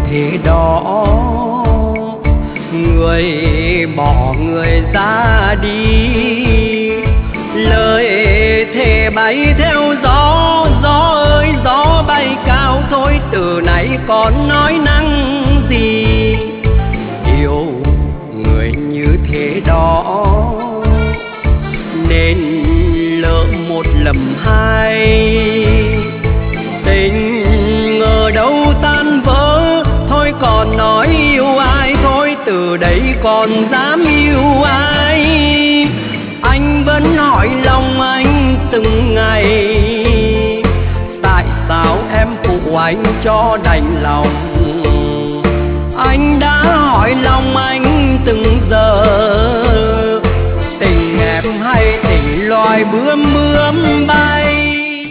thế đó, người bỏ người ra đi. Lời thề bay theo gió, gió ơi gió bay cao thôi, từ nay còn nói năng gì. Yêu người như thế đó nên lỡ một lầm hai, tình ngờ đâu tan vỡ. Thôi còn nói yêu ai, thôi từ đây còn dám yêu ai. Anh vẫn hỏi lòng anh từng ngày, tại sao em phụ anh cho đành lòng. Anh đã hỏi lòng anh từng giờ, tình em hay tình loài bướm bướm bay.